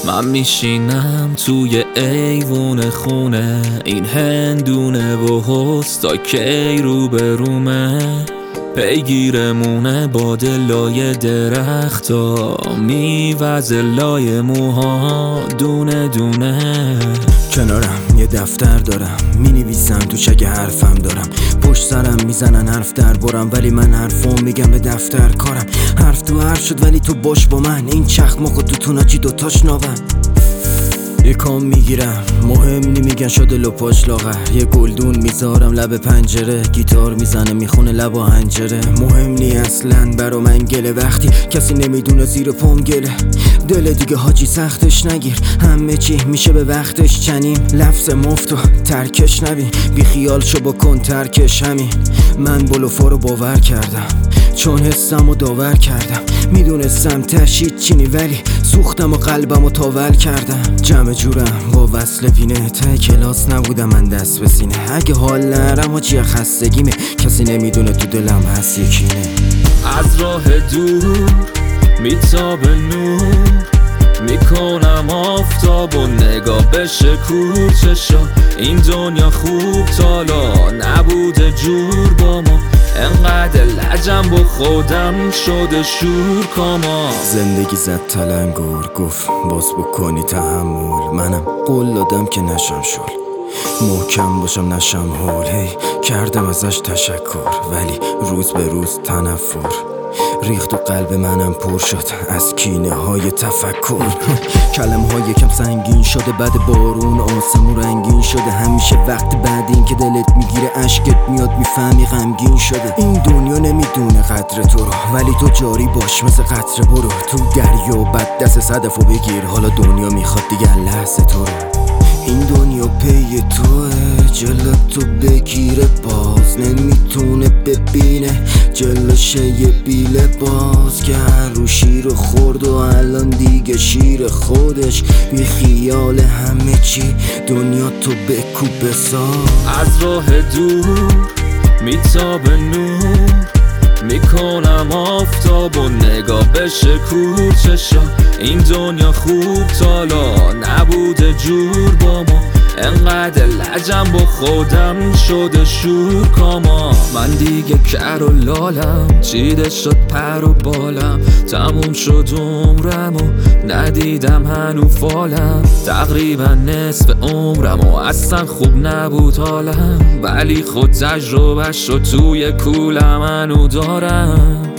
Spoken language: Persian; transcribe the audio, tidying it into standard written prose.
من میشینم توی ایوون خونه، این هندونه و هستا کی رو به رومه، پیگیرمونه با دلای درختا، میوزه لای موها دونه دونه. کنارم یه دفتر دارم، مینویسم توش اگه حرفم دارم. پشت سرم میزنن حرف در برم، ولی من حرفم میگم به دفتر کارم. حرف تو حرف شد ولی تو باش با من، این چخماق و توتوناچی دوتاش ناون. یه کام میگیرم مهم نمیگن شده لپاش لاغر. یه گلدون میذارم لب پنجره، گیتار میزنه میخونه لبا هنجره. مهم نی اصلا برا من گله، وقتی کسی نمیدونه زیر پام گله. دل دیگه حاجی سختش نگیر، همه چی میشه به وقتش. چنین لفظ مفتو ترکش نبین، بی خیال شو بکن ترکش همین. من بلوفا رو باور کردم چون حسم رو داور کردم. میدونستم تشید چینی ولی سوختم و قلبم رو تاول کردم. جمع جورم با وصل پینه، ته کلاس نبودم من دست به سینه. اگه حال نرم و چیه خستگیمه، کسی نمیدونه تو دلم هست یکینه. از راه دور میتابه نور، میکنم آفتاب و نگاه بشه کوچشا. این دنیا خوب تالا نبوده جور با ما، انقدر لجم با خودم شده شور کاما. زندگی زد تلنگور گفت باز بکنی تحمل، منم قول دادم که نشم شل، محکم باشم نشم هول. هی کردم ازش تشکر ولی روز به روز تنفر ریخت و قلب منم پر شد از کینه های تفکر. کلم ها یکم سنگین شده بعد بارون، آسمون رنگین شده. همیشه وقت بعد این که دلت میگیره اشکت میاد میفهمی غمگین شده. این دنیا نمیدونه قدر تو رو، ولی تو جاری باش مثل قطره برو تو دریا. بعد دست صدفو بگیر، حالا دنیا میخواد دیگه لحظه تو رو. این دنیا پی توه، جلو تو بگیره باز نمیتونه ببینه جلوشه یه بیله باز. که هر رو شیر خورد و الان دیگه شیر خودش. بی خیال همه چی دنیا تو بکوب بساز. از راه دور میتابه نور، میکنم آفتاب و نگاه بشه کوچشا. این دنیا خوب تالا نبوده جور با ما، انقدر لجم با خودم شده شور کاما. من دیگه کر و لالم چیده شد پر و بالم، تموم شد عمرم و ندیدم هنو فالم. تقریبا نصف عمرم و اصلا خوب نبود حالم، ولی خود تجربه شد توی کولم هنو دارم.